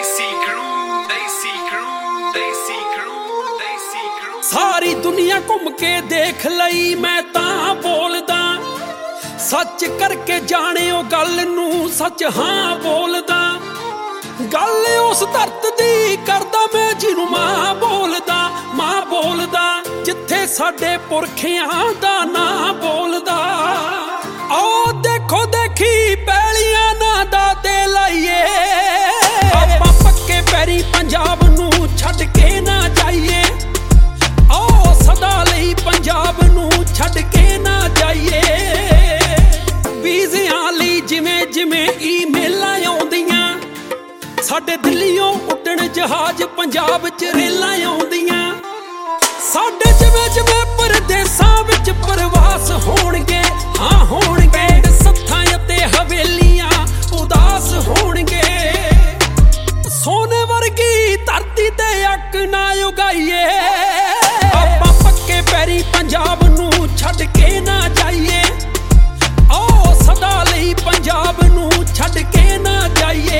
सारी दुनिया घूम के देख लई मैं तां बोलदा, सच करके जाने ओ गल नूं सच हां बोलदा। गल उस धरत दी करदा मैं जिन्नू मां बोलदा, जिथे साडे पुरखियां दा नां बोलदा। आओ देखो देखी पैलियां ना दाते लाइए, आपां पक्के पैरी पंजाब नूं छड्ड के ना जाइए। आओ सदा लई पंजाब नूं छड्ड के ना जाइए। वीज़ियां लई जिवें जिवें ईमेलां आउंदियां, साडे दिल्लियों उड्डण जहाज पंजाब च रेलां आउंदियां। साडे जिवें जिवें परदेसां विच प्रवास होणगे, हाँ होणगे। सत्थां अते हवेलियां उदास होणगे। सोने वर्गी धरती ते अक ना उगाइए, आपां पक्के पैरी पंजाब नूं छड्ड के ना जाइए। आओ सदा लई पंजाब नूं छड्ड के ना जाइए।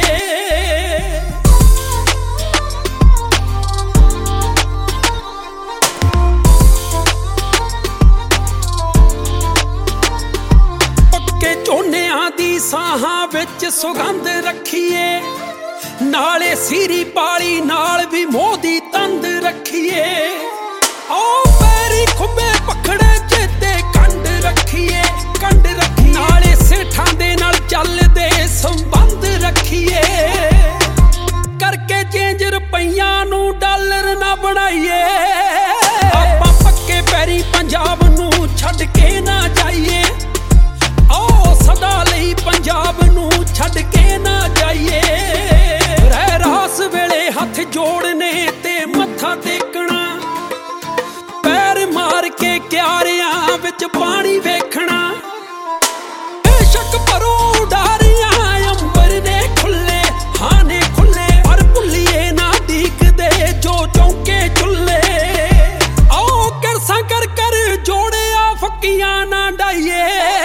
झोनियां दी साहां विच सुगंध रखिए, नाले सीरी पाली नाल भी मोदी तंद रखिए। आओ पैरी खुबे पखड़े चेते कंड रखिए, नाले सेठां दे नाल चलदे संबंध रखिए। करके चेंज रुपइयां नूं डॉलर ना बनाइए, आपां पक्के पैरी पंजाब नूं छड्ड के ना जाइए। सदा लई पंजाब नूं छड्ड के ना जाइए। रह रास वेले हथ जोड़ने ते मत्था टेकना, पैर मार के क्यारियां विच पानी वेखना। बेशक भरो उडारियां अंबर ने खुले, हाँ ने खुले, पर भुल्लिए ना डीकदे जो चौके चुल्ले। आओ करसा कर कर जोड़े आ फक्कियां ना डाइए,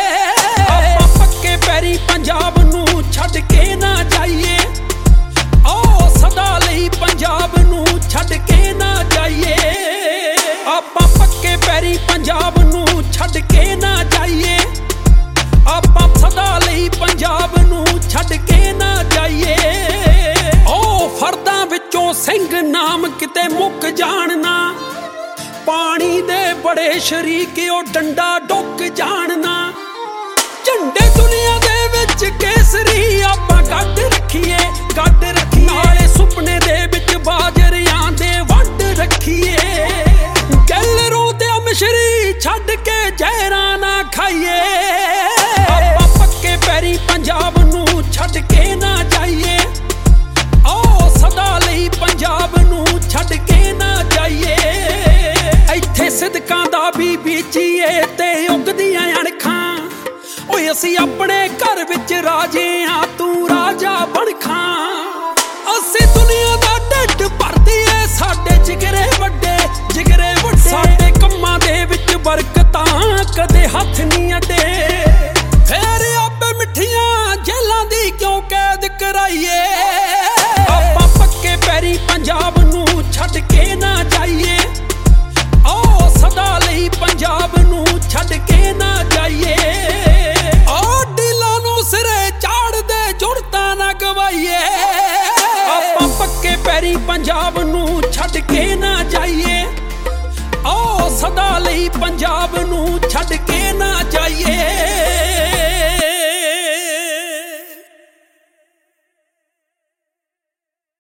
पैरी पंजाब नूं छड्ड के ना जाइए। आओ सदा लई पंजाब नूं छड्ड के ना जाइए। आपां पक्के पैरी पंजाब नूं छड्ड के ना जाइए। आपां सदा लई पंजाब नूं छड्ड के ना जाइए। ओ फरदां विचों सिंह नाम किते मुक जानना, पानी दे बड़े शरीक ओ डंडा डुक जानना। झंडे दुनिया दे विच केसरी आपां गड्ड रखिए, नाले सुपने दे विच बाजरियां दे वंड रखिए। गैलरों ते मिश्री छड्ड के जहरां ना खाइए, आपां पक्के पैरी पंजाब नूं छड्ड के ना जाइए। आओ सदा लई पंजाब नूं छड्ड के ना जाइए। इत्थे सिदकां दा भी बीजीए ते उगदियां अणखां, ओए असी अपने घर विच राजे हाँ तू राजा बण खां। असी दुनिया दा ढिड भरदीए साडे जिगरे वड्डे, साडे कम्मां दे विच बरकतां कदे हथ नहीं अड्डे। फेर आपे मिठियां जेलां दी क्यों कैद कराइए, आपां पक्के पैरी पंजाब नूं छड्ड के ना जाइए। आओ सदा लई पंजाब नूं छड्ड के ना जाइए। आपां पक्के पैरी पंजाब नूं छड्ड के ना जाइए। आओ सदा लई पंजाब नूं छड्ड के ना जाइए।